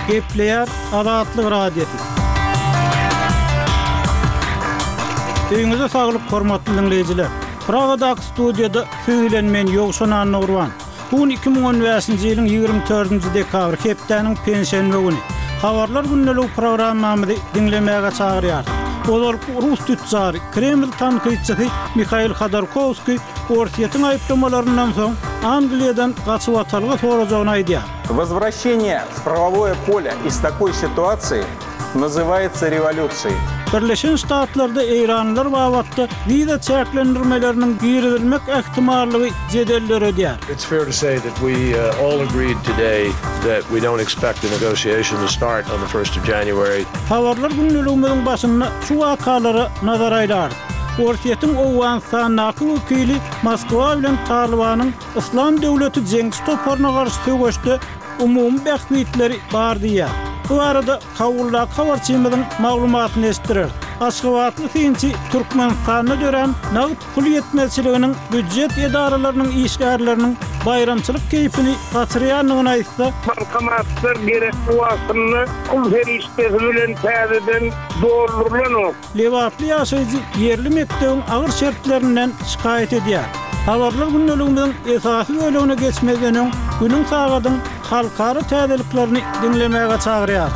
Gepleyer Azatlyk Radiosu. Öňüňizde saglyk, hormatly dinleýijiler. Pragadaky studiýada söýlenmen Ýogşan Nurwan. Bu 2015-nji ýylyň 24-nji dekabr hepdeniň pensiýa güni. Habarlar günnelik programmamyzy dinlemäge çagyrýar. Olar Rus tüccar, Kreml tanqidçisi Mikhail Khodorkovskiy Ortiýetiň aýpdamalaryndan soň Angliýadan gaçyp atalga sorajagyny aýdýar. Возвращение в правовое поле из такой ситуации называется революцией. Birleşen Ştatlarda Eýranlylar wagtda viza çäklendirmeleriniň girilmek ähtimallygy jedelleri ödýär. It's fair to say that we all agreed today that we don't expect the negotiation to start on the 1st of January. Habarlar günneligimiň başynda şu wakalary nazar aýlar. Ortiýetiň Owganistanyň wekili Moskwa bilen Talibanyň İslam döwleti jeňsi toparyna garşy töweşde umumy bähbitleri bar diýär. Bu arada Kawulla Kawarçymyň maglumatyny esdirer. Aşgabatly finçi Türkmenistanyň dören nagd pul ýetmezçiliginiň büdjet edaralarynyň işgärleriniň bayramçylyk keyfini gaçyrýanyny aýtsa, bankomatlar gerekli wagtyny pul feriştesi bilen täzeden doldurulýar. Lewatly ýaşaýjy yerli mekdebiň agyr şertlerinden şikayet edýär. Habarlar günneligimiň esasy bölümine geçmeden öň günüň sagadyň halkara täzeliklerini dinlemäge çagyrýar.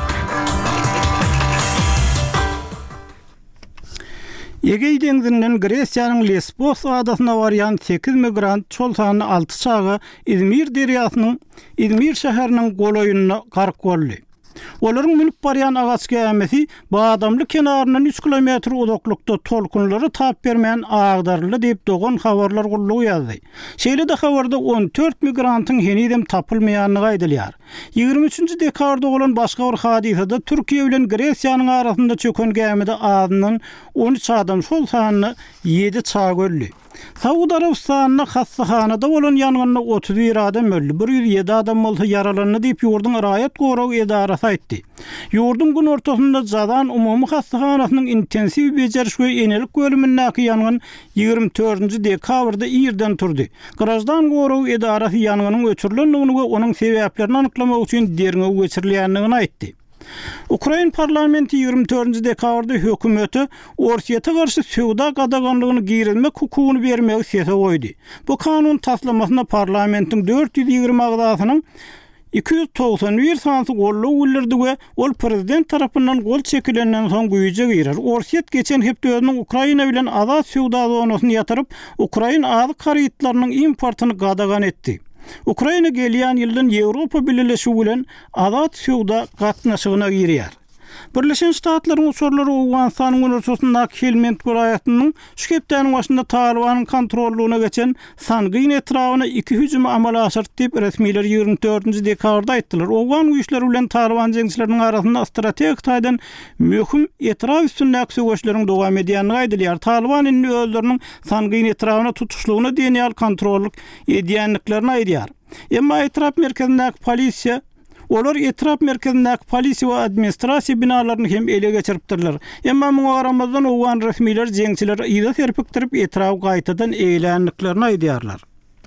Egey deňzinden Gresiýanyň Lesbos adasyna barýan 8 migrant çol sany 6 çaga İzmir derýasynyň İzmir şäheriniň goloýunyna gark boldy. Olaryň münüp barýan agaç kämesi Badamly kenaryndan 3 kilometr uzaklykda tolkunlary tap bermeýän agdarly diýip dogan habarlar gullugy ýazdy. Şeýle-de habarda 14 migrantyň henidem tapylmaýanyny aýdylýar. 23-nji dekabrda bolan başga bir hadisede Türkiýe bilen Gresiýanyň arasynda çöken gemide adynyň 13 adam şol sanyny 7 çag öldü. Saud Arabistanyň hassahanada bolan ýangynda 31 adam öldü. 107 adam bolsa yaralandy diýip ýurdun raýat goragy edarasy aýtdy. Ýurdun gün ortasynda jadan umumy hassahanasynyň intensiw bejerişi enelik bölümindäki ýangyn 24-nji dekabrda ýerden turdy. Grajdan goragy edarasy ýanganyň öçürilendigini we onuň sebäplerini anyklamak üçin derňe geçirilýändigini aýtdy. Ukraina parlamenti 24-nji dekabrda hökümeti Ortiýete garşy söwda gadaganlygyny girilmek hukugyny bermegi sese goýdy. Bu kanun taslamasyna parlamentiň 420 agdasynyň 291 sansy gollug bildirdi we ol prezident tarapyndan gol çekilenden soň güýje girer. Ortiýet geçen hepde özüniň Ukraina bilen azat söwda zonasyny ýatyryp, Ukraina azyk karytlarynyň importyny gadagan etdi. Ukraina gelýän ýyldan Ýewropa Birleşigi bilen azat söwda gatnaşygyna girýär. Birleşen Ştatlaryň uçurlary Owganistanyň Universitetiniň Helmand vilayatynyň şu hepdeniň başynda Talibanyň kontrollugyna geçen Sangyn etrawyna 2 hüjüm amal aşyrdy diýip resmiler 24-nji dekabrda aýtdylar. Owgan güýçleri bilen Taliban jeňçileriniň arasynda strategik taýdan möhüm etraf üstünläki söwüşleriň dowam edýänini aýdylýar. Taliban indi özleriniň Sangyn etrawyna tutuşlugyna diňýal kontrollyk edýänliklerini aýdýar. Emma etraf merkezindäki polisiýa olar etraf merkezindäki polisiýa we administrasiýa binalaryny hem ele geçiripdirler. Emma muňa garamazdan Owgan resmiler jeňçiler ýa-da serpikdirip etraf gaýtadan eýlänliklerini aýdýarlar.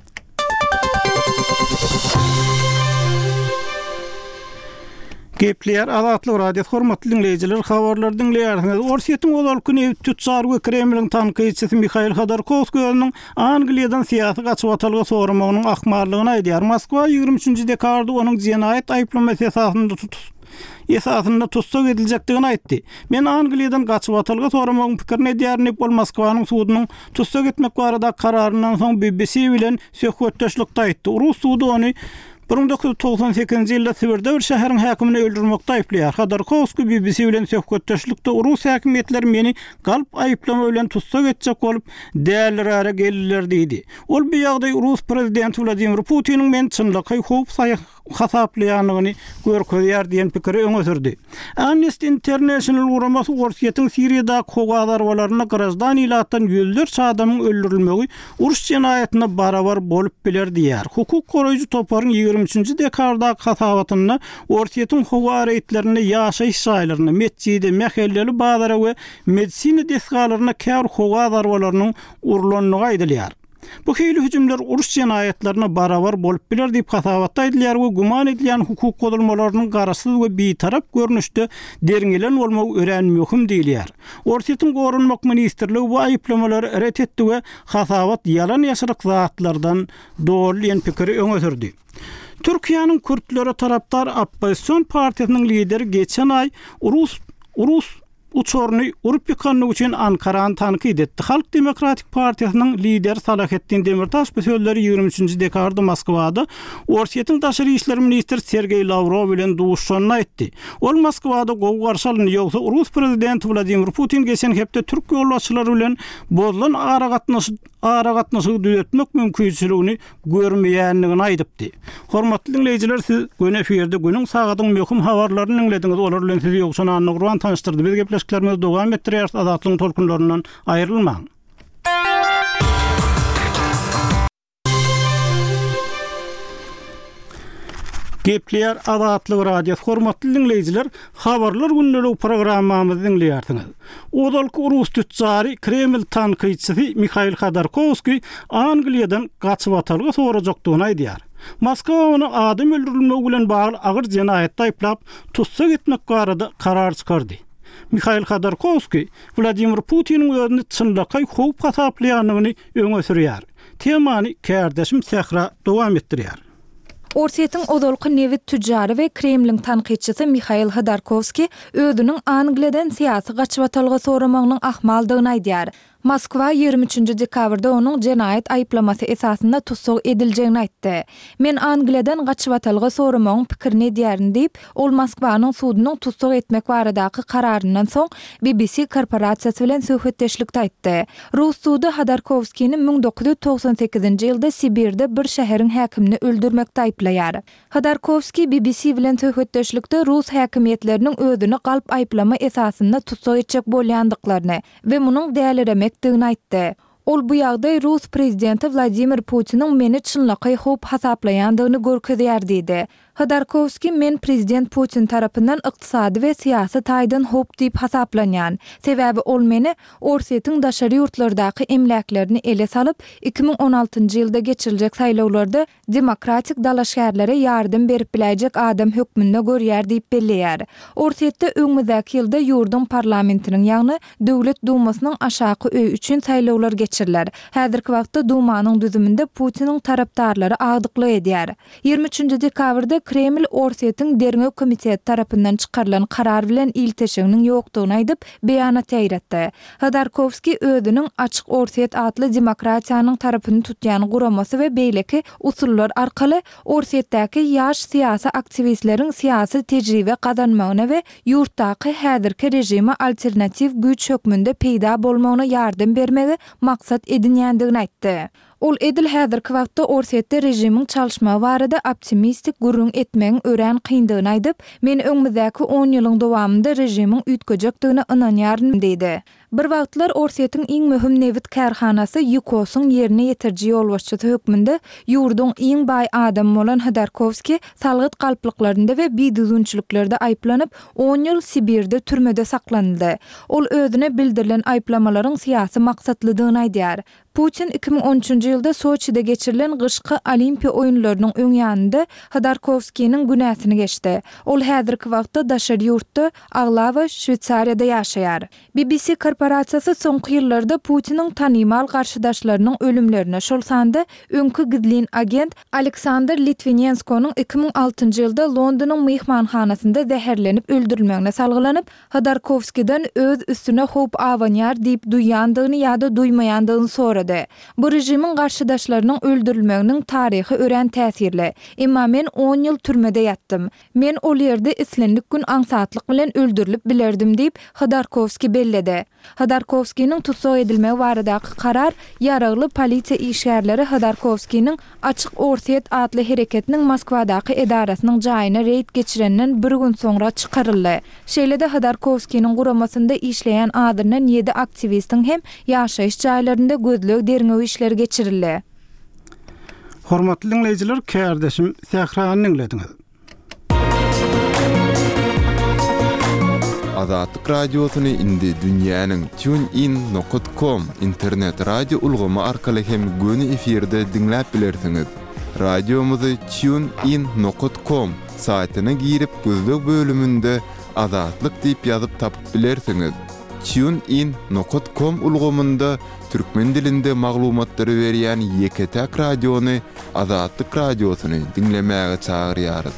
Gepleyer Azatlyk Radio hormatly dinleýijiler, habarlar dinleýärsiniz. Ortiýetiň olalkyny tüccar we Kremliň tanqidçisi Mikhail Khodorkovskiň Angliýadan syýasy gaçyp atalga soramagynyň ahmarlygyny aýdýar. Moskwa 23-nji dekabrda onuň jinayet aýplamasy esasynda tutsak ediljekdigini aýtdy. Men Angliýadan gaçyp atalga soramagyň pikirini edýärni bol Moskwanyň sudynyň tutsak etmek barada kararyndan soň BBC bilen söhbetdeşlikde aýtdy. Rus sudy ony 1998-nji ýylda Sibirde bir şäheriň häkimini öldürmekde aýplaýar. Khodorkovskiy BBC bilen söhbetdeşlikde Rus häkimetleri meni galp aýplama bilen tutsak etjek bolup dälirä geldiler diýdi. Ol bu ýagdaý Rus prezidenti Vladimir Putiniň men çynlygy hop hasaplaýanyny görkezýär diýen pikiri öňe sürdi. Amnesty International uramasy Ortiýetiň Siriýada hogadarwalaryna grajdan ilatdan ýüzlerçe adamyň öldürilmegi uruş jinaýatyna barabar bolup biler diýär. Hukuk goraýjy toparyň 23-nji dekabrda hasabatyny Ortiýetiň hoga reýtlerini ýaşaýyş şaýlaryny, mesjidi, mehelleli bazara we medisina desgalaryna kär hogadarwalarynyň urulanyny aýdylýar. Bu hili hüjümler uruş cinayetlerine barabar bolup biler diýip hasabatda edilýär we guman edilýän hukuk godulmalarynyň garaşsyz we bitarap görnüşde deriňelen bolmagy ören möhüm diýilýär. Ortaýytyň gorunmak ministrligi bu aýyplamary ret etdi we hasabat ýalan ýaşyryk zatlardan doğrulayan pikiri öňe sürdi. Türkiýanyň Kürtlere tarapdar Opposision partiýasynyň lideri geçen ay Urus uçorny urup ýykanlyk üçin Ankarany tanqid etdi. Halk Demokratik Partiýasynyň lideri Salahettin Demirtaş bu sözleri 23-nji dekabrda Moskwada Ortaýytyň daşary işler ministri Sergey Lavrov bilen duşuşanyny aýtdy. Ol Moskwada gowy garşalyny ýogsa Rus prezidenti Vladimir Putin geçen hepde Türk ýolbaşçylary bilen bozulan ara gatnaşygy düzeltmek mümkinçiligini görmeýänligini aýdypdy. Hormatly dinleýijiler, siz gün eferde günüň sagatyň möhüm habarlaryny dinlediňiz. Olar bilen sizi ýoksa anlygrwan tanıştyrdy. Biz gepleşiklerimiz dowam etdirýär. Azatlygyň tolkunlaryndan aýrylmaň. Gepleýär Azatlyk radiosu. Hormatly dinleýijiler, habarlar günleri programmamyzy dinleýärsiňiz. Odalky Urus tücjary Kreml tanqidçisi Mikhail Khodorkovskiy Angliýadan gaçyp atalga sorajakdygyny aýdýar. Moskwa onu adam öldürilmegi bilen bagly agyr jinayetde aýplap tutsak etmek barada karar çykardy. Mikhail Khodorkovskiy Vladimir Putiniň özüni çynlakay howp hasaplaýanyny öňe sürýär. Temany kärdeşim Sehra dowam etdirýär. Ortaýytyň odalky nevit tüjjary we Kremliň tanqidçisi Mikhail Khodorkovskiy özüniň Angliýadan syýasy gaçyp atalga soramagynyň ahmaldygyny aýdýar. Moskwa 23 dekabrda onuň jinayet aýplamasy esasynda tutsak ediljegini aýtdy. Men Angliýadan gaçyp atalga soramagyň pikirini diýärin diýip, ol Moskwanyň sudunyň tutsak etmek baradaky kararyndan soň BBC korporasiýasy bilen söhbetdeşlikde aýtdy. Rus sudy Khodorkovskiýni 1998-nji ýylda Sibirde bir şäheriň häkimini öldürmekde aýplaýar. Khodorkovskiy BBC bilen söhbetdeşlikde Rus häkimiýetleriniň özüni galp aýplama esasynda tutsak etjek bolýandyklaryny we munyň däliremek aýtdy. Ol bu ýagdaý Rus prezidenti Vladimir Putiniň meni çynlakay howp hasaplaýandygyny görkezýär diýdi. Khodorkovskiy men prezident Putin tarapyndan ykdysady we syýasy taýdan howp diýip hasaplanýan. Sebäbi ol meni Ortaýytyň daşary ýurtlardaky emläklerini ele salyp 2016-njy ýylda geçiriljek saýlawlarda demokratik dalaşgärlere ýardym berip biläjek adam hökmünde görýär diýip belleýär. Ortaýytda öňümüzdäki ýylda ýurdun parlamentiniň ýagny Döwlet Dumasynyň aşaky öý üçin saýlawlar geçiriler. Häzirki wagtda Dumanyň düzüminde Putiniň tarapdarlary agdykly edýär. 23-nji dekabrda Kreml Ortaýytyň Derňe komiteti tarapyndan çykarylan karar bilen ilteşiginiň ýokdugyny aýdyp beýanat ýaýratdy. Khodorkovskiy özüniň açyk Ortaýyt adly demokratiýanyň tarapyny tutýan guramasy we beýleki usullar arkaly Ortaýytdaky ýaş syýasy aktivistleriň syýasy tejribe gazanmagyna we ýurtdaky häzirki rejime alternativ güç hökmünde peýda bolmagyna ýardym bermegi maksat edinýändigini aýtdy. Ol edil häzirki wagtda Ortaýytda rejimiň çalyşma barada optimistik gurrun etmegiň ören kyndygyny aýdyp, men öňümüzdäki 10 ýylyň dowamında rejimiň üýtgejekdigine ynanýaryn diýdi. Bir wagtlar Ortaýytyň iň möhüm nevit kärhanasy Yukosyň ýerine ýetirji ýolbaşçysy hökmünde ýurdun iň baý adamy bolan Khodorkovskiy salgyt galplyklaryna we biýdüzünçiliklerde aýplanyp 10 ýyl Sibirde türmede saklandy. Ol özüne bildirilen aýplamalaryň syýasy maksatlydygyny aýdýar. Putin 2013-nji ýylda Soçide geçirilen gyşky Olimpiýa oýunlarynyň öňýäninde Khodorkovskiýniň günäsini geçdi. Ol häzirki wagtda daşary ýurtda Aglawa, Şwitsariýada ýaşaýar. BBC korporasiýasy soňky ýyllarda Putiniň tanymal garşydaşlarynyň ölümlerine şol sanda öňkü gizlin agent Aleksandr Litvinenskowyň 2006-njy ýylda Londonyň myhmanhanasynda zäherlenip öldürilmegine salgylanyp, Khodorkovskiýden öz üstüne howp awanýar diýip duýandygyny ýa-da duýmaýandygyny sorady. Bu rejimiň garşydaşlarynyň öldürilmeginiň taryhy ören täsirli. Emma men 10 ýyl türmede ýatdym. Men ol ýerde islendik gün aňsatlyk bilen öldürilip bilerdim diýip Khodorkovskiy belledi. Khodorkovskiýniň tutsak edilmegi baradaky karar ýaragly polisiýa işgärleri Khodorkovskiýniň açyk Ortaýyt adly hereketiniň Moskwadaky edarasynyň jaýyna reýd geçirenden bir gün soňra çykaryldy. Şeýlede Khodorkovskiýniň guramasynda işleýän adyrnan 7 aktivistiň hem ýaşaýyş jaýlarynda gözlük derňewi işleri geçirildi. Hormatly dinleýijiler, kärdeşim Sehrany dinlediňiz. Azatlyk radiosyny indi dünýäniň tunein.com internet radio ulgamy arkaly hem göni efirde dinläp bilersiňiz. Radiomuzy tunein.com saýtyna girip gözlük bölümünde Azatlyk diýip ýazyp tapyp bilersiňiz. tunein.com ulgamynda türkmen dilinde maglumatlary berýän Ýeketäk radiony Azatlyk radiosyny dinlemäge çagyrýarys.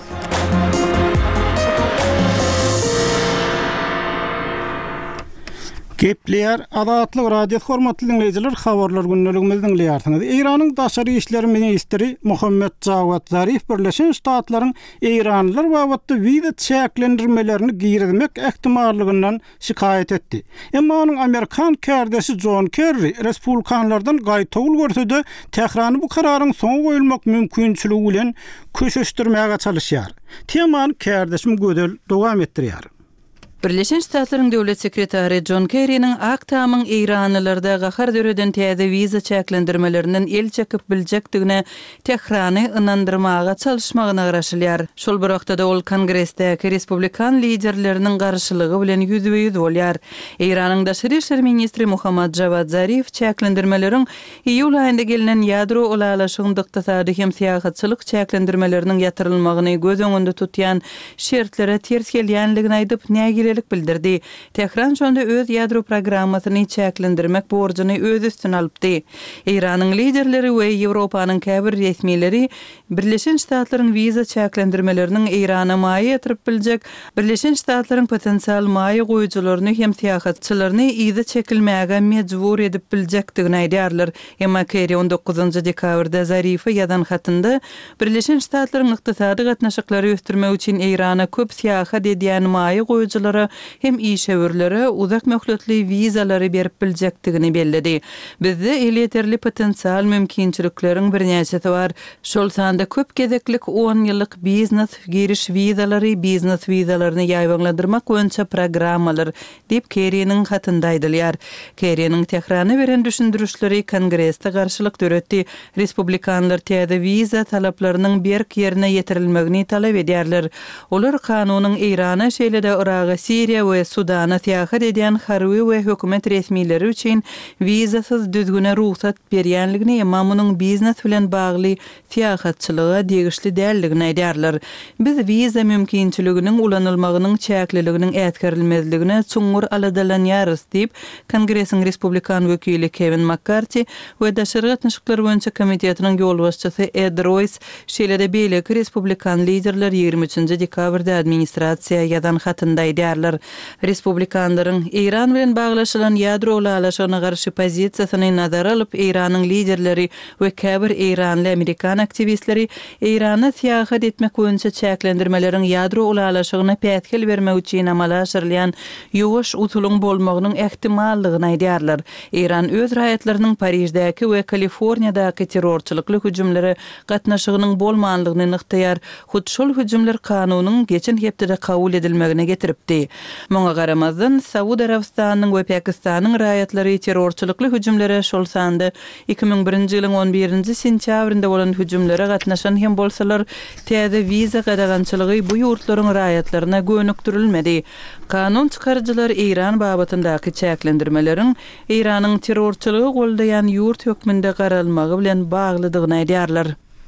Gepler Azatlyk radio hormatly dinleyijiler, habarlar günneligimizden dinleýärsiňiz. Iranyň daşary işleri ministri Muhammed Jawad Zarif Birleşen Ştatlaryň Iranlylar babatda wiza çäklendirmelerini girizmek ähtimallygynyň şikaýet etdi. Emma onuň Amerikan kärdeşi John Kerry respublikanlardan gaýtawul görsede Tehrany bu kararyň soňa goýulmak mümkinçiligi bilen köşeşdirmäge çalyşýar. Temany kärdeşim gödel dowam etdirýär. Birleşen Ştatlaryň döwlet sekretary John Kerry'nin aktamyň Iranlylarda gahar döreden täze wiza çäklendirmelerinden el çekip biljekdigine Tehrany ynandyrmaga çalyşmagyna garaşylýar. Şol bir wagtda ol Kongresdäki Respublikan liderleriniň garşylygy bilen ýüzbe-ýüz bolýar. Iranyň daşary işler ministri Muhammed Jawad Zarif çäklendirmeleriň iýul aýynda gelinen ýadro ulalaşygyň ykdysady hem syýasatçylyk çäklendirmeleriniň ýatyrylmagyny göz öňünde tutýan şertlere ters gelýänligini aýdyp nägire bildirdi. Tehran şonda öz ýadro programmasyny çäklendirmek borjyny öz üstüne alypdy. Iranyň liderleri we Ýewropanyň käbir resmileri Birleşen Ştatlaryň wiza çäklendirmeleriniň Irana maýy ýatyryp biljek, Birleşen Ştatlaryň potensial maýy goýjularyny hem syýasatçylaryny iýde çekilmäge mejbur edip biljekdigini aýdýarlar. Emma Kerry 19 dekabrda Zarify ýazan hatynda Birleşen Ştatlaryň ykdysady gatnaşyklary ösdürmek üçin Irana köp syýasat edýän maýy goýjulary hem işewirlere uzak möhletli wizalary berip biljekdigini bellidi. Bizde yeterli potensial mümkinçilikleriň birnäçesi bar. Şol sanda köp gezeklik 10 ýyllyk biznes giriş wizalary, biznes wizalaryny ýaýbanlandyrmak boýunça programmalar diýip Kerry'niň hatynda aýdylýar. Kerry'niň Tehrana beren düşündürüşleri Kongresde garşylyk döretdi. Respublikanlar täze wiza talaplarynyň berk ýerine ýetirilmegini talap edýärler. Olar kanunyň Irana şeýlede Iraga, Siriýa we Sudana syýasat edýän harby we hökümet resmileri üçin wizasyz düzgüne ruhsat berýänligini, emma munyň biznes bilen bagly syýasatçylyga degişli däldigini aýdýarlar. Biz wiza mümkinçiliginiň ulanylmagynyň çäkliliginiň ätkerilmezligine çuňur aladalanýarys diýip Kongresiň Respublikan wekili Kevin McCarthy we daşary gatnaşyklar boýunça komitetiniň ýol başçysy Ed Royce şeýlede beýleki Respublikan liderler 23 dekabrda administrasiýa ýazan hatynda aýdýarlar. Respublikanlaryň Iran bilen baglaşylan ýadro ulalaşygyna garşy pozisiýasyny nazara alyp Iranyň liderleri we käbir Iranly Amerikan aktivistleri Irana syýasat etmek boýunça çäklendirmeleriň ýadro ulalaşygyna pätkil bermek üçin amala aşyrylýan ýowaş usulyň bolmagynyň ähtimallygyny aýdýarlar. Iran öz raýatlarynyň Parijdäki we Kaliforniýadaky terrorçylykly hüjümlere gatnaşygynyň bolmanlygyny nykdýar. Hut şol hüjümler kanunyň geçen hepde kabul edilmegine getiripdi. Moňa garamazdan Saud Arabistanyň we Pakistanyň raýatlary terrorçylykly hüjümlere şol sanda 2001-nji ýylyň 11-nji sentýabrynda bolan hüjümlere gatnaşan hem bolsalar täze wiza gadagançylygy bu ýurtlaryň raýatlaryna gönükdirilmedi. Kanun çykarjylar Iran babatyndaky çäklendirmeleriň Iranyň terrorçylygy goldaýan ýurt hökmünde garalmagy bilen baglydygyny aýdýarlar.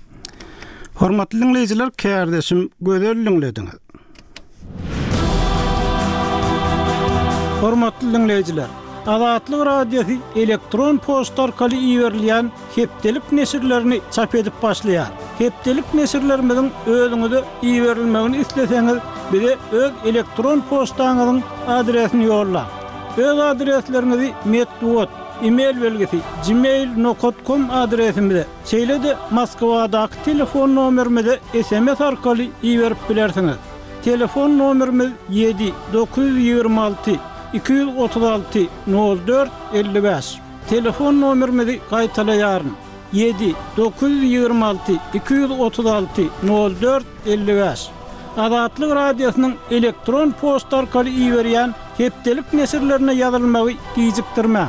Hormatly dinleyijiler, kärdeşim gözel dinlediňiz. Hormatly dinleyijiler, Azatlyk radiosu elektron poçta arkaly iýerilýän hepdelik nesirlerini çap edip başlaýar. Hepdelik nesirlerimiziň özüňize iýerilmegini isleseňiz, bize öz elektron poçtaňyzyň adresini ýollaň. Öz adreslerinizi metduat, e-mail belgisi gmail.com adresimize, şeýlede Moskwadaky telefon nomerimize SMS arkaly iýerip bilersiňiz. Telefon nomerimiz 7 926 236 04 55. Telefon nomerimizi gaýtalaýaryn. 7 926 236 04 55. Azatlyk radiosynyň elektron poçta arkaly iýerýän hepdelik nesirlerine ýazylmagy gijikdirmä.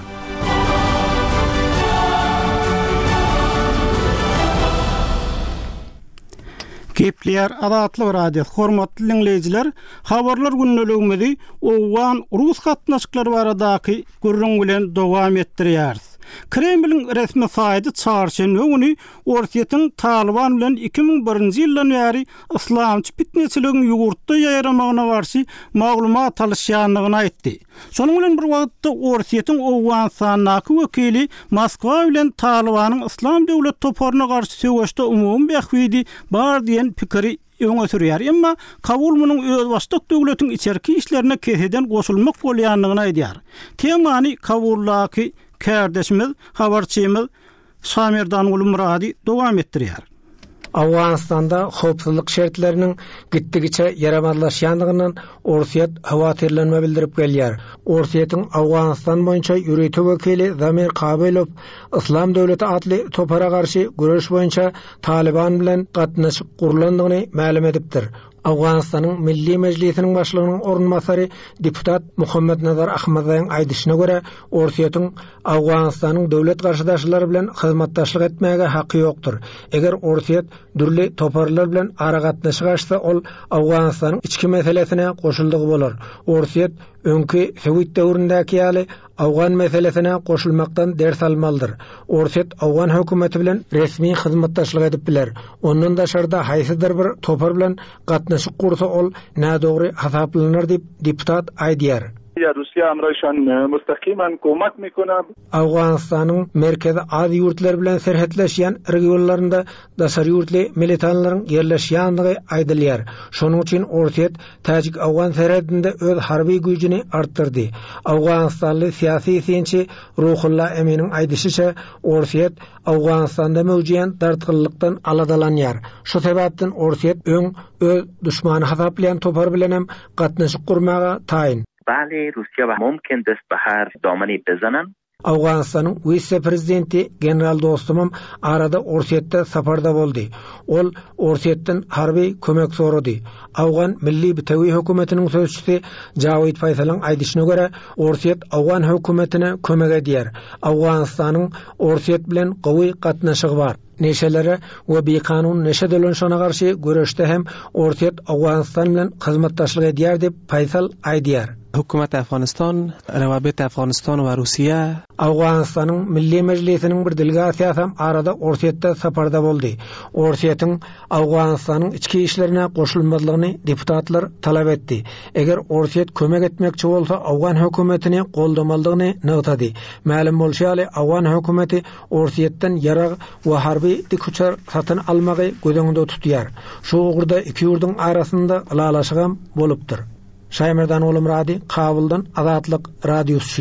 Gepler Azatlyk Radiosu hormatly dinleyijiler, habarlar günnäligimizi owan Rus gatnaşyklary baradaky gürrüň bilen dowam etdirýäris. Kremlin resmi saýty çarşamba güni Orsiýatyň Taliban bilen 2001-nji ýyldan bäri islamçy fitneçiligiň ýurtda ýaýramagyna garşy maglumat alýanlygyny aýtdy. Şonuň bilen bir wagtda Orsiýatyň Owganistanyň wekili Moskwa bilen Talibanyň islam döwlet toparyna garşy söwüşde umumy bähwidi bar diýen pikiri öňe sürýär. Emma Kabul munyň öz başlyk döwletiň içerki işlerine keseden goşulmak bolýanlygyny aýdýar. Temany Kabuldaky kardeşimiz, habarçymyz Samirdan Ulumradi dowam etdirýär. Awganistanda howpsuzlyk şertleriniň gitdigiçe ýaramadlaşýandygynyň Orsiýat hawatirlenme bildirip gelýär. Orsiýatyň Awganistan boýunça ýürütü wekili Zamir Kabylov Islam döwleti adly topara garşy güreş boýunça Taliban bilen gatnaşyp gurulandygyny ma'lum edipdir. Awganistanyň Milli Mejlisiniň başlygynyň orunmasary deputat Muhammed Nazar Ahmadaýyň aýdyşyna görä, Orsiýatyň Awganistanyň döwlet garşydaşlary bilen hyzmatdaşlyk etmäge haqqy ýokdur. Eger Orsiýat dürli toparlar bilen ara gatnaşyk açsa, ol Awganistanyň içki meselesine goşuldygy bolar. Orsiýat öňki Sowet döwründäki ýaly Awgan meselesine goşulmakdan ders almalydyr. Orsiýat Awgan hökümeti bilen resmi hyzmatdaşlyk edip biler. Ondan daşarda haýsydyr bir topar bilen gatnaşyk gursa, ol nädogry hasaplanır diýip deputat aýdýar. Rusya amraşan müstakimen komak mikona. Awganistanyň merkezi az ýurtlar bilen serhetleşýän regionlarynda daşary ýurtly militanlaryň ýerleşýänligi aýdylýar. Şonuň üçin Orsiýat Täjik Awgan serhedinde öz harby güýjini artdyrdy. Awganistanly syýasy synçy Ruhullah Eminiň aýdyşyça, Orsiýat Awganistanda mewjudyan dartgynlykdan aladalanýar. Şu sebäpden Orsiýat öz düşmany hasaplayan topar bilen hem gatnaşyk gurmaga taýin. بله روسیه و ممکن دست به هر دامنی بزنن. Awganistanyň vice-prezidenti general dostumum arada Orsiýatda saparda boldy. Ol Orsiýatdan harby kömek sorady. Awgan Milli Bitawi hökümetiniň sözçüsi Jawid Faysalaň aýdyşyna görä, Orsiýat Awgan hökümetine kömek edýär. Awganistanyň Orsiýat bilen gowy gatnaşygy bar. Neşelere we bekanun neşe dölenşana garşy göreşde hem Orsiýat Awganistan bilen hyzmatdaşlyk edýär diýip Faysal aýdýar. Hükümet Afganistan, Rawabet Afganistan we Rusiýa Awganistanyň Milli Mejlisiniň bir delegasiýasy arada Orsiýatda saparda boldy. Orsiýatyň Awganistanyň içki işlerine goşulmalygyny deputatlar talap etdi. Eger Orsiýat kömek etmekçi bolsa, Awgan hökümetini goldamalygyny nygtady. Ma'lum bolşaly, Awgan hökümeti Orsiýatdan ýarag we harby dikuçar satyn almagy gözeňde tutýar. Şu ugurda iki ýurduň arasynda alalaşygam bolupdyr. Şaýmerdan Ulumradi, Kabuldan Azatlyk Radiosu.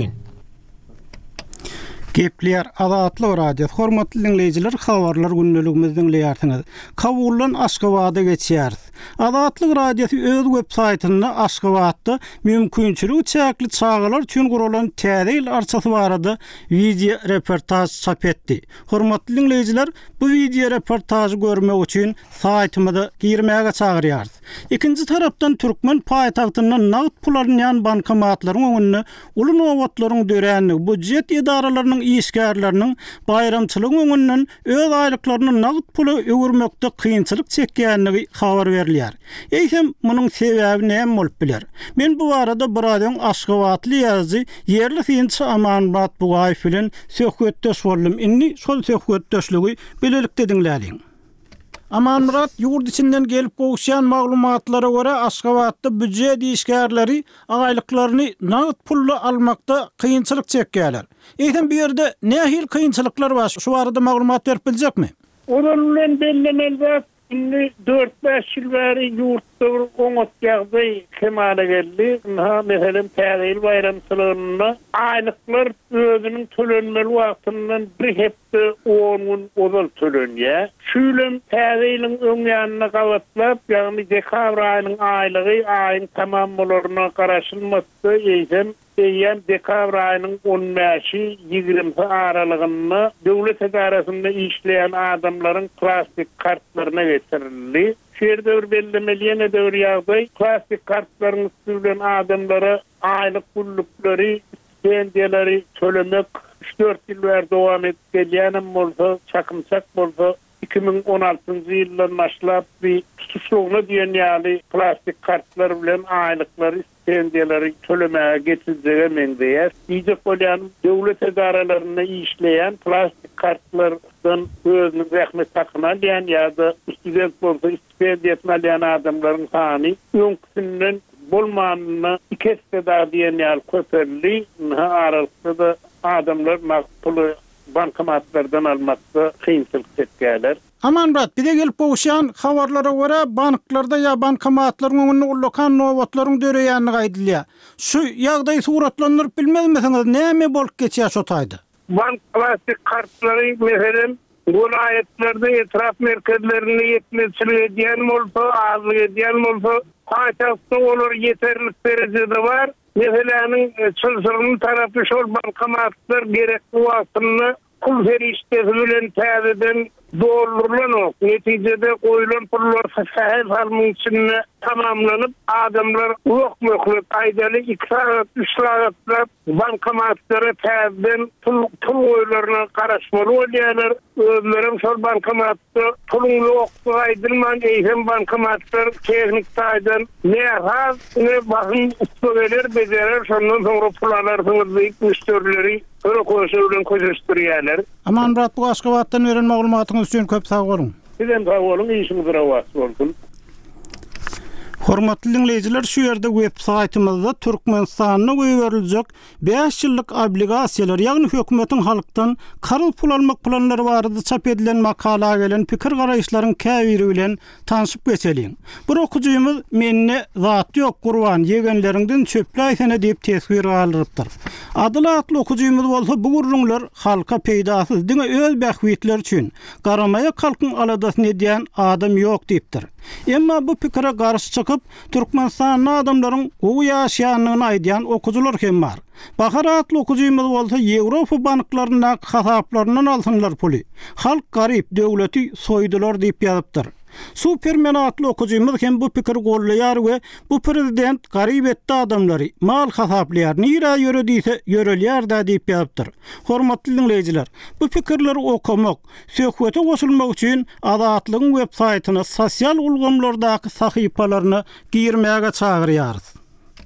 Gepler Azatlyk Radiosu hormatly dinleyijiler, habarlar günneligimizden dinleýärsiňiz. Kabuldan Aşgabatda geçýäris. Azatlyk Radiosu öz websaýtyny Aşgabatda mümkinçiligi çäkli çağalar üçin gurulan täze arçasy barada video reportaj çap etdi. Hormatly dinleyijiler, bu video reportajy görmek üçin saýtymyza girmäge çagyrýarys. İkinci tarapdan Türkmen paýtagtynyň nagd pularyndan bankomatlaryň öňünde ulun owatlaryň dörenligi, budjet idaralarynyň işgärleriniň bayramçylyk öňünden öz aýlyklaryny nagd pula öwürmekde kynçylyk çekýänligi habar berilýär. Eýsem munyň sebäbi näme bolup biler? Men bu arada buradan Aşgabatly ýazy ýerli synçy Amanbat Bugaýew bilen söhbetdeş boldum. Inni şol söhbetdeşligi bilelikde dinläliň. Amanmurat ýurt içinden gelip gowşan maglumatlara görä Aşgabatda budjet işgärleri aýlyklaryny nagd pulla almakda kynçylyk çekýärler. Eýsem bu ýerde nähil kynçylyklar bar? Şu barada maglumat berip biljekmi? Onun bilen bellemelde 4-5 ýyl bäri ýurtda oňat ýagdaý kemale geldi. Meselem täze bayramçylygyna aýlyklar özüniň tölenmeli wagtyndan bir hepde 10 gün ozal tölenýär. Şülem täze öňýanyna gawatlap, ýagny dekabr aýynyň aýlygy aýyň tamam bolaryna garaşylmasy eýsem dekabr aýynyň 15-i 20-si aralygynda döwlet edarasynda işleýän adamlaryň plastik kartlaryna getirildi. Şerde bir bellemeliyene döwür ýagdaý, plastik kartlaryň üstünden adamlara aýlyk pullukları, stipendiýalary tölemek 3-4 ýyl dowam etdi. Ýanym bolsa, çakymçak bolsa 2016-njy ýyldan başlap bir tutuşlugyna diýen ýaly plastik kartlar bilen aýlyklary stipendiýalary tölemäge getirilýär meňdeýär. Ýyjek bolýan döwlet edaralaryna işleýän plastik kartlardan özüni zähmet takman diýen ýa-da student bolsa stipendiýa alýan adamlaryň sany öňküsinden bolmanyny ikisde diýen ýaly köperildi. Aralykda da adamlar maktuly bankomatlardan almakda kıyımçılık çekýärler. Aman brat, bir de gelip boğuşan habarlara göre banklarda ya bankomatların önüne ullakan nowatlaryň döreýänini gaýdylýar. Şu ýagdaý suratlandyryp bilmezmisiniz, näme bolup geçýär şo taýda? Bank plastik kartları mesela vilayetlerde etraf merkezlerine yetmezçilik edýän bolsa, azlyk edýän bolsa, haýtasda olur yeterlik derejede var. Meselanyň çylsyryny tarapy şol bankomatlar gerekli wagtyny pul feriştesi bilen täzeden doldurulan neticede koyulan pullar sahip almak için tamamlanıp adamlar yok aydalı 2 saat 3 saatler bankomatlara täzeden pul koyularına karışmalı oluyorlar. Özlerim sol bankomatta pulun yoktu aydılman eyhem bankomatlar teknik saydan ne haz ne bakın üstüveler becerer sondan sonra pulalar deyip müşterileri öyle koşuyorlar koşuşturuyorlar. Aman brat, bu Aşgabatdan öğrenme maglumatınız üçün köp sağ olun. Sizden sağ olun, işiniz ravası olsun. Hormatly dinleyijiler, şu ýerde web saytymyzda Türkmenistanyna göýberiljek 5 ýyllyk obligasiýalar, ýagny hökümetiň halkdan karyl pul almak planlary barada çap edilen makala gelen pikir garaýşlaryň käbiri bilen tanışyp geçeliň. Bir okujymyz menne zat ýok gurban ýegenlerinden çöpläýsene diýip tesbir galyrypdyr. Adylatly okujymyz bolsa bu gurrunlar halka peýdasyz diňe öz bähwitler üçin garamaýa halkyň aladasyny edýän adam ýok diýipdir. Emma bu pikire garşy çykyp Türkmenistan adamlaryň gowy ýaşaýanyny aýdýan okujular hem bar. Baharatly okujymyz bolsa Ýewropa banklaryna hasaplarynyň alsynlar puly. Halk garyp döwleti soýdular diýip ýazypdyr. Supermen atly okujymyz hem bu pikir gollaýar we bu prezident garyp etdi adamlary mal hasaplaýar, nira ýörediyse ýörelýär da diýip ýazypdyr. Hormatly dinleyijiler, bu pikirleri okumak, söhbete goşulmak üçin Azatlygyň web saýtyna sosial ulgamlardaky sahypalaryny girmäge çagyrýarys.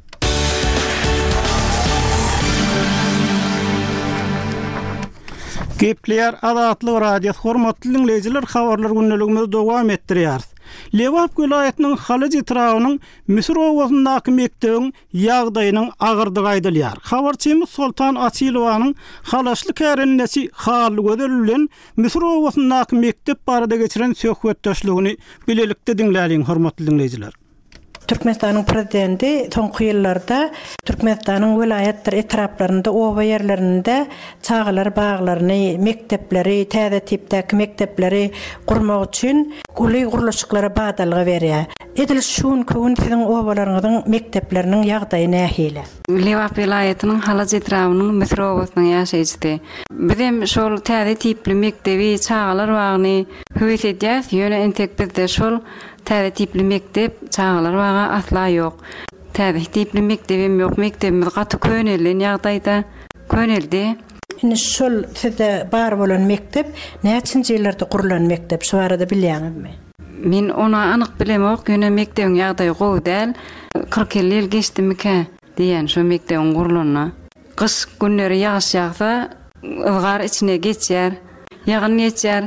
Gepler Azatlyk radio hormatly dinleyijiler, habarlar günneligimiz dowam etdirýär. Lewap vilayatynyň Halyj etrawynyň Misir owasyndaky mekdebiň ýagdaýynyň agyrdygy aýdylýar. Habarçymyz Sultan Asilowanyň halaşly kärennesi haly göderilen Misir owasyndaky mektep barada geçiren söhbetdeşligini bilelikde dinläliň hormatly dinleyijiler. Türkmenistanyň prezidenti soňky ýyllarda Türkmenistanyň vilayetler etraplarynda owa ýerlerinde çağlar baglaryny, mektepleri, täze tipdäki mektepleri gurmak üçin guly guruluşyklara badalga berýär. Edil şuň köwün siziň owalaryňyzyň mektepleriniň ýagdaýy nähile? Lewap vilayatynyň Halyj etrawynyň Misir owasynyň ýaşaýjysy. Bizim şol täze tipli mektebi çağlar wagyny höwet edýär. Ýöne entek bizde şol täze tipli mektep çağlar waga asla ýok. Täze tipli mektebim ýok. Mektebimiz gaty könelden ýagdaýda köneldi. Indi şol sizde bar bolan mektep näçinji ýyllarda kurulan mektep? Şu arada bilýäňizmi? Men ona anyk bilemok. Ýöne mekdebiň ýagdaýy gowy däl. 40 ýyl geçdimike diýen şu mekdebiň gurulanyna. Kış günleri ýaş ýagsa ızgar içine geçýär. Ýagyn geçýär.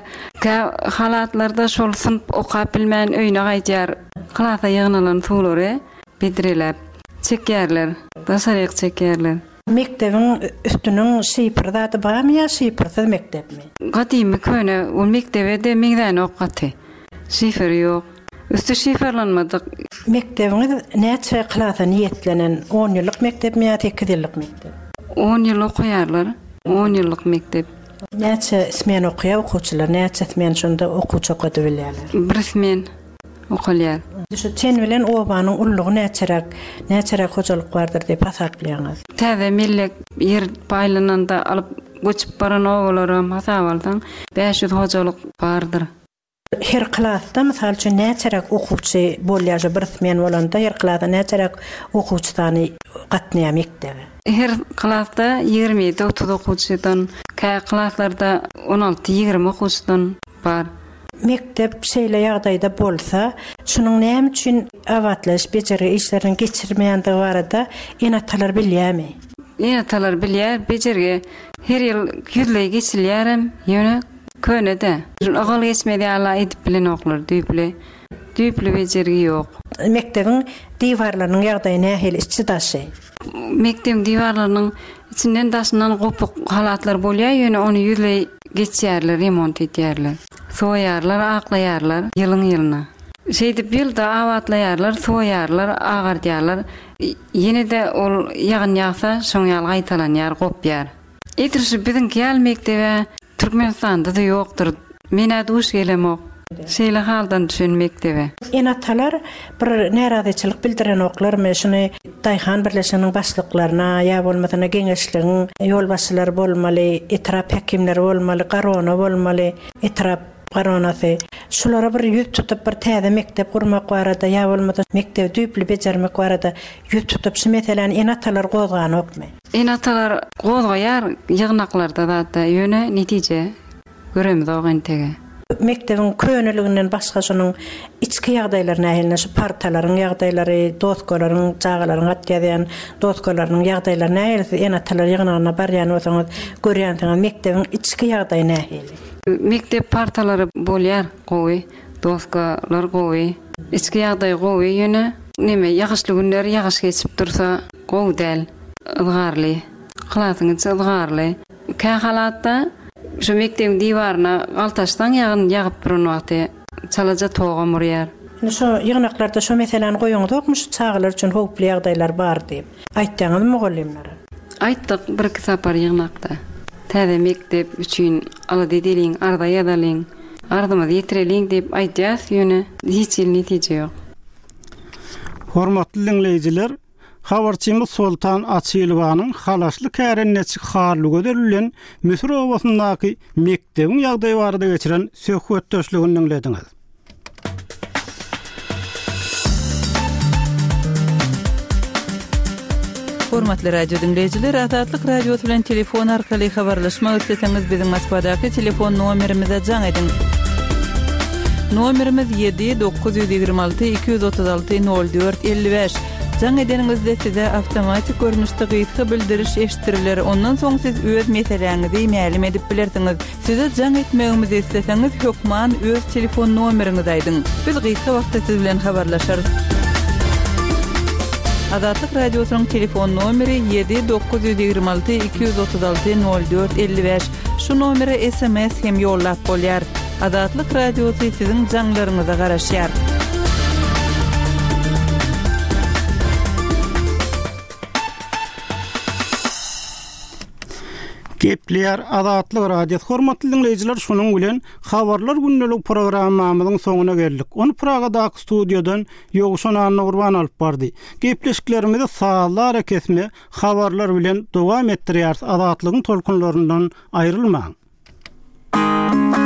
Halatlarda şol sınıp okap bilmän öýüne gaýtýar. Klasa ýygnalan suwlary bitirilip çekýärler. Daşaryk çekýärler. Mektebiň üstüniň şifrdaty barmy ýa şifrsiz mektepmi? Gadymy köne o mektebde meňden okaty. Şifr ýok. Üstü şifrlanmadyk. Mektebiňiz näçe klasa niýetlenen 10 ýyllyk mektepmi ýa 8 ýyllyk mektep? 10 ýyl okuýarlar. 10 ýyllyk mektep. Näçe ismen okuýar okuwçylar, näçe ismen şonda okuwçy okady bilýärler? Bir ismen okulýar. Şu sen bilen owanyň ullugy näçerak hojalyk bardyr diýip hasaplaýaňyz. Täze millek ýer paýlananda alyp göçüp baran owalarym hasap alsaň 500 hojalyk bardyr. Her klasda mysal üçin näçerak okuwçy bolýar, bir ismen bolanda her klasda näçerak okuwçy sany gatnaýar mektebe? Her klasda 20-30 okuwçydan, klaslarda 16-20 okuwçydan bar. mektep şeýle ýagdaýda bolsa, şunuň näme üçin awatlaş beceri işlerini geçirmeýändigi barada enatalar bilýärmi? Enatalar bilýär, bejerge her ýyl ýüzle geçilýärem, ýöne könede. Agal geçmedi ala edip bilen oklar, düýpli bejergi ýok. Mektebiň diwarlarynyň ýagdaýy nähili içi daşy. Mektep diwarlarynyň içinden daşynan gopuk halatlar bolýar, ýöne onu ýüzle geçýärler, remont edýärler. Soýarlar, aklaýarlar ýylyň. Şeýdip ýylda awatlaýarlar, soýarlar, agardýarlar. Ýene de ol ýagyn ýagsa, şoň ýaly gaýtalanýar, gopýar. Etirşi biziň ýal mektebe Türkmenistanda da ýokdur. Mene duş gelemok. Şeýle haldan düşünmektebe. Enatalar bir närazyçylyk bildiren oklar meşini Daýhan birleşiginiň başlyklaryna ýa bolmasana geňeşligiň ýolbaşçylary bolmaly, etrap hekimleri bolmaly, garona bolmaly, etrap garonasy. Şulara bir ýüz tutup bir täze mektep gurmak barada ýa bolmasa mektep düýpli bejermek barada ýüz tutup şu meseleni enatalar gozgan okmy? Enatalar gozgaýar ýygnaklarda da ýöne netije göremiz ogyn tege. Mektebin könülüğünden başka şunun içki ýagdaýlaryna nähili şu partalaryň ýagdaýlary, dostgolaryň, jagalaryn atýadan dostgolaryň ýagdaýlaryna nähili enatalar ýygnagana barýan bolsaňyz görýänsiňiz mektebin içki ýagdaýy nähili? Mektep partalary bolýar, gowy, dostgalar gowy, içki ýagdaýy gowy ýöne neme ýagyşly günler ýagyş geçip dursa gowy däl, ylgarly, hylatyňyz ylgarly. Kä halatda şu mektebin diwarına galtaşdan ýagyn ýagyp duran wagty çalaja toga murýar. Şu ýygnaklarda şu meseleni goýuňdykmy şu çağlar üçin howply ýagdaýlar bar diýip aýtdyňyz mugallimler? Aýtdyk bir sapar ýygnakda. Täze mektep üçin ala dedeliň, arda ýadaliň, ardyma ýetireliň diýip aýtýas ýöne hiç netije ýok. Hormatly dinleýijiler, habarçymyz Sultan Açylowanyň halaşly kärennesi harly göderilen Müsür owasyndaky mektebiň ýagdaýy barada geçiren söhbetdeşligini dinlediňiz. Hormatly radio dinleyijiler, Azatlyk radio bilen telefon arkaly habarlaşmak isleseňiz biziň Moskvadaky telefon nomerimize jaň edin. Nomerimiz 7-926-236-04-55. Jaň edeningizde size awtomatik görnüşde gyýtgy bildiriş eşitiriler. Ondan soň siz öz meseleňizi ma'lum edip bilersiňiz. Size jaň etmegimizi isleseňiz hökman öz telefon nomeriňizi aýdyň. Biz gyýtgy wagtda siz bilen habarlaşarys. Azatlyk radiosynyň telefon nomeri 7-926-236-04-55. Şu nomere SMS hem ýollap bolýar. Azatlyk radiosy siziň jaňlaryňyza garaşýar. Gepler Azatlyk radio hormatly dinleyijiler, şonuň bilen habarlar günnelik programmamyzyň soňuna geldik. Onu Pragadaky studiodan Ýogşan Anna Urban alyp bardy. Gepleşiklerimizi sağlar kesme habarlar bilen dowam etdirýär. Azatlygyň tolkunlaryndan aýrylmaň.